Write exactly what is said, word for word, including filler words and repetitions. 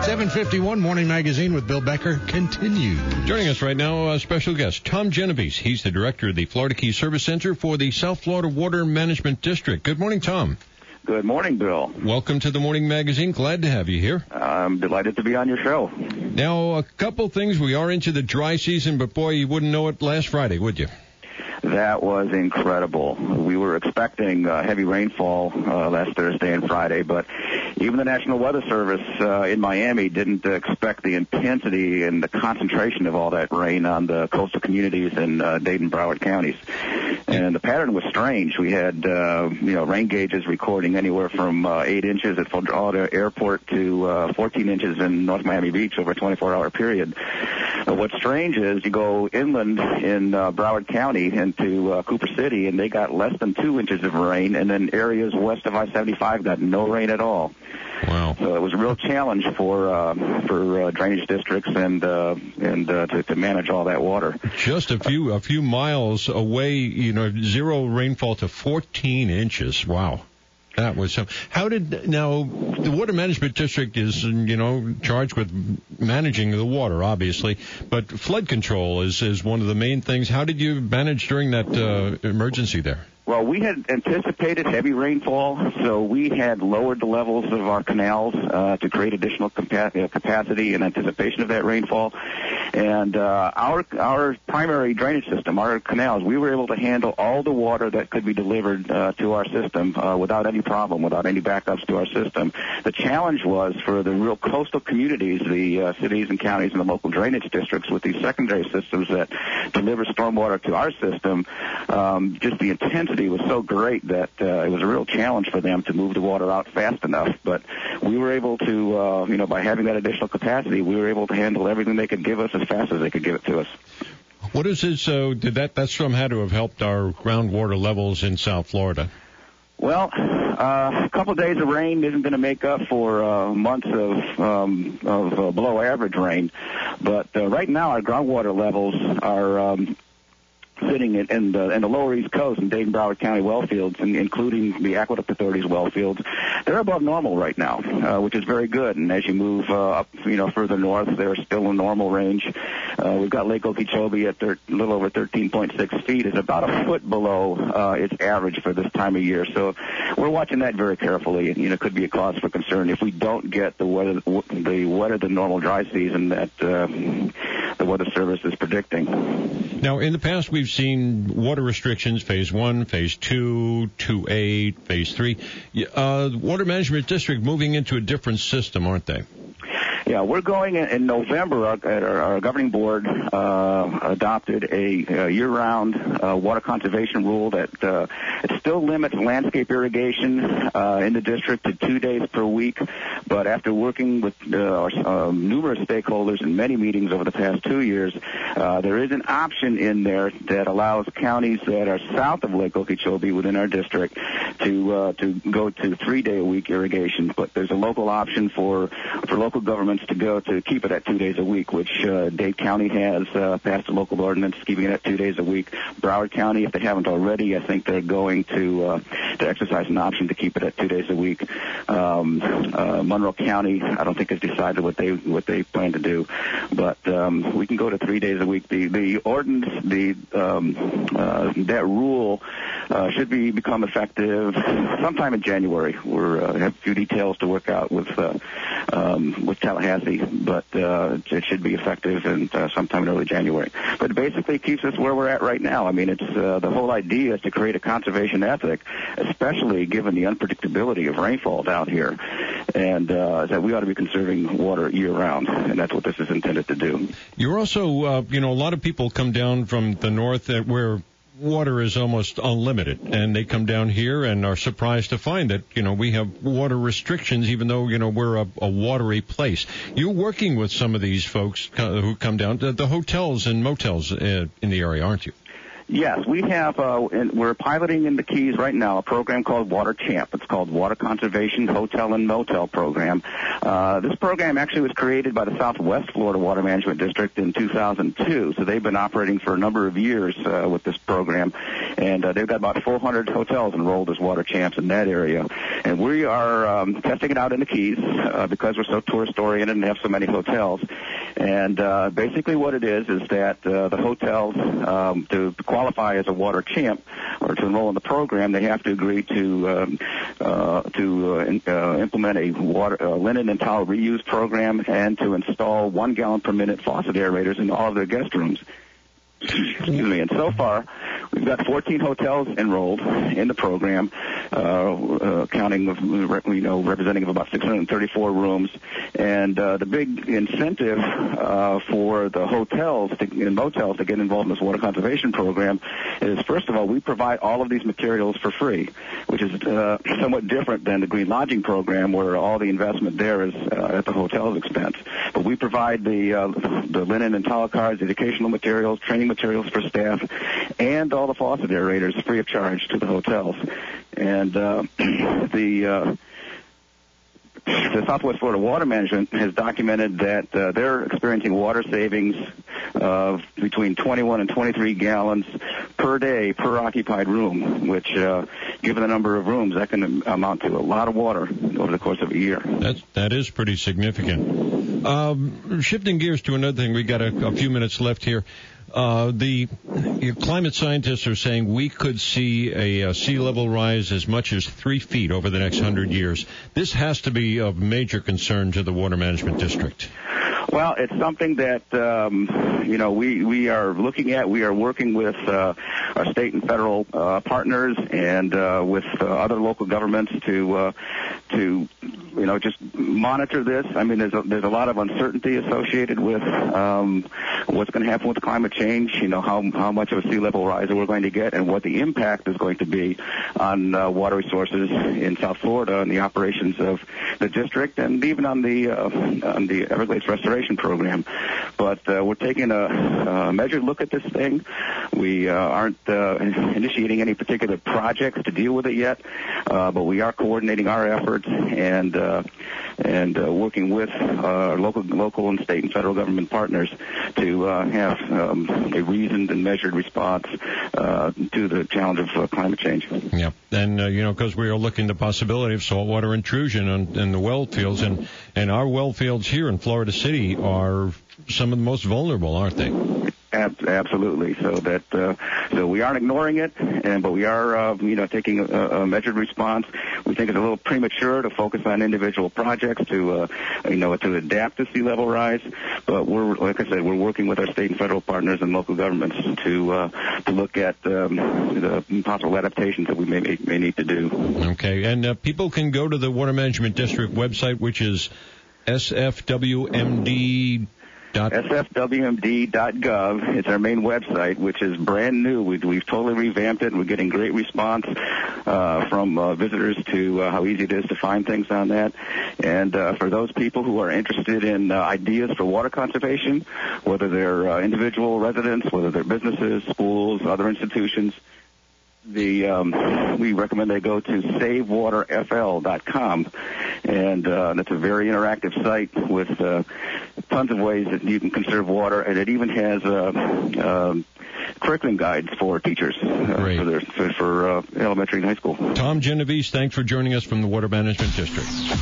seven fifty-one Morning Magazine with Bill Becker continues. Joining us right now, a special guest, Tom Genovese. He's the director of the Florida Keys Service Center for the South Florida Water Management District. Good morning, Tom. Good morning, Bill. Welcome to the Morning Magazine. Glad to have you here. I'm delighted to be on your show. Now, a couple things. We are into the dry season, but boy, you wouldn't know it last Friday, would you? That was incredible. We were expecting uh, heavy rainfall uh, last Thursday and Friday, but even the National Weather Service uh, in Miami didn't uh, expect the intensity and the concentration of all that rain on the coastal communities in uh, Dade and Broward counties. And the pattern was strange. We had, uh, you know, rain gauges recording anywhere from uh, eight inches at Fort Lauderdale Airport to uh, fourteen inches in North Miami Beach over a twenty-four hour period. Uh, what's strange is you go inland in uh, Broward County into uh, Cooper City, and they got less than two inches of rain, and then areas west of I seventy-five got no rain at all. Wow! So it was a real challenge for uh, for uh, drainage districts and uh, and uh, to, to manage all that water. Just a few a few miles away, you know, zero rainfall to fourteen inches. Wow. That was some. How did now the Water Management District is, you know, charged with managing the water, obviously, but flood control is is one of the main things. How did you manage during that uh, emergency there? Well, we had anticipated heavy rainfall, so we had lowered the levels of our canals uh, to create additional compa- capacity in anticipation of that rainfall. And uh, our our primary drainage system, our canals, we were able to handle all the water that could be delivered uh, to our system uh, without any problem, without any backups to our system. The challenge was for the real coastal communities, the uh, cities and counties and the local drainage districts with these secondary systems that deliver stormwater to our system. Um, just the intensity was so great that uh, it was a real challenge for them to move the water out fast enough. But we were able to, uh, you know, by having that additional capacity, we were able to handle everything they could give us as fast as they could give it to us. What is this? Uh, did that that storm had to have helped our groundwater levels in South Florida? Well, uh, a couple of days of rain isn't going to make up for uh, months of um, of uh, below average rain, but uh, right now our groundwater levels are um, sitting in, in, the, in the lower East Coast in Dade and Broward County well fields, and including the Aqueduct Authority's well fields. They're above normal right now, uh, which is very good. And as you move uh, up, you know, further north, they're still in normal range. Uh, we've got Lake Okeechobee at thir- a little over thirteen point six feet. It's about a foot below uh, its average for this time of year. So we're watching that very carefully, and you know, could be a cause for concern if we don't get the weather, the wetter than normal dry season that uh, the Weather Service is predicting. Now, in the past, we've seen water restrictions, phase one, phase two, two A, phase three. Uh, Water Management District moving into a different system, aren't they? Yeah, we're going in, in November. Our, our, our governing board uh, adopted a, a year-round uh, water conservation rule that uh, it still limits landscape irrigation uh, in the district to two days per week. But after working with uh, our, um, numerous stakeholders in many meetings over the past two years, uh, there is an option in there that allows counties that are south of Lake Okeechobee within our district to uh, to go to three-day-a-week irrigation. But there's a local option for for local governments to go to keep it at two days a week, which uh, Dade County has uh, passed a local ordinance keeping it at two days a week. Broward County, if they haven't already, I think they're going to uh, to exercise an option to keep it at two days a week. Um, uh, Monroe County, I don't think has decided what they what they plan to do, but um, we can go to three days a week. The the ordinance, the um, uh, that rule uh, should be become effective sometime in January. We're uh, have a few details to work out with uh, um, with Tallahassee, but uh, it should be effective in uh, sometime in early January. But it basically keeps us where we're at right now. I mean, it's uh, the whole idea is to create a conservation ethic, especially given the unpredictability of rainfall down here, and uh, that we ought to be conserving water year-round, and that's what this is intended to do. You're also, uh, you know, a lot of people come down from the north uh, where water is almost unlimited, and they come down here and are surprised to find that, you know, we have water restrictions, even though, you know, we're a, a watery place. You're working with some of these folks who come down to the hotels and motels uh, in the area, aren't you? Yes, we have, uh, and we're piloting in the Keys right now a program called Water Champ. It's called Water Conservation Hotel and Motel Program. Uh, this program actually was created by the Southwest Florida Water Management District in two thousand two, so they've been operating for a number of years uh, with this program, and uh, they've got about four hundred hotels enrolled as Water Champs in that area. And we are um, testing it out in the Keys uh, because we're so tourist-oriented and have so many hotels. And uh, basically what it is is that uh, the hotels, um, to qualify as a Water Champ or to enroll in the program, they have to agree to um, uh, to uh, in, uh, implement a water uh, linen and towel reuse program and to install one gallon per minute faucet aerators in all of their guest rooms. Excuse me. And so far, we've got fourteen hotels enrolled in the program, uh, uh, counting, you know, representing of about six hundred thirty-four rooms. And uh, the big incentive uh, for the hotels to, and motels to get involved in this water conservation program is, first of all, we provide all of these materials for free, which is uh, somewhat different than the Green Lodging program, where all the investment there is uh, at the hotel's expense. But we provide the uh, the linen and towel cards, educational materials, training materials for staff, and all the faucet aerators free of charge to the hotels. And uh, the uh, the Southwest Florida Water Management has documented that uh, they're experiencing water savings of between twenty-one and twenty-three gallons per day per occupied room, which, uh, given the number of rooms, that can amount to a lot of water over the course of a year. That's, that is pretty significant. Um, shifting gears to another thing, we got a, a few minutes left here. Uh, the you know, climate scientists are saying we could see a, a sea level rise as much as three feet over the next hundred years. This has to be of major concern to the Water Management District. Well, it's something that, um, you know, we, we are looking at. We are working with uh, our state and federal uh, partners and uh, with uh, other local governments to, uh, to, you know, just monitor this. I mean, there's a, there's a lot of uncertainty associated with um, what's going to happen with climate change, you know, how, how much of a sea level rise we're going to get and what the impact is going to be on uh, water resources in South Florida and the operations of the district and even on the, uh, on the Everglades Restoration Program. But uh, we're taking a, a measured look at this thing. We uh, aren't uh, initiating any particular projects to deal with it yet, uh, but we are coordinating our efforts and uh, and uh, working with uh, local, local and state and federal government partners to uh, have um, a reasoned and measured response uh, to the challenge of uh, climate change. Yeah, and uh, you know, because we are looking at the possibility of saltwater intrusion in, in the well fields, and and our well fields here in Florida City are some of the most vulnerable, aren't they? Absolutely. So that uh, so we aren't ignoring it, and but we are uh, you know taking a, a measured response. We think it's a little premature to focus on individual projects to uh, you know to adapt to sea level rise. But we're like I said, we're working with our state and federal partners and local governments to uh, to look at um, the possible adaptations that we may may need to do. Okay, and uh, people can go to the Water Management District website, which is S F W M D. S F W M D dot gov. It's our main website, which is brand new. We, we've totally revamped it, and we're getting great response uh, from uh, visitors to uh, how easy it is to find things on that. And uh, for those people who are interested in uh, ideas for water conservation, whether they're uh, individual residents, whether they're businesses, schools, other institutions, The um, we recommend they go to save water F L dot com, and uh, that's a very interactive site with uh, tons of ways that you can conserve water, and it even has uh, uh, curriculum guides for teachers uh, for, their, for, for uh, elementary and high school. Tom Genovese, thanks for joining us from the Water Management District.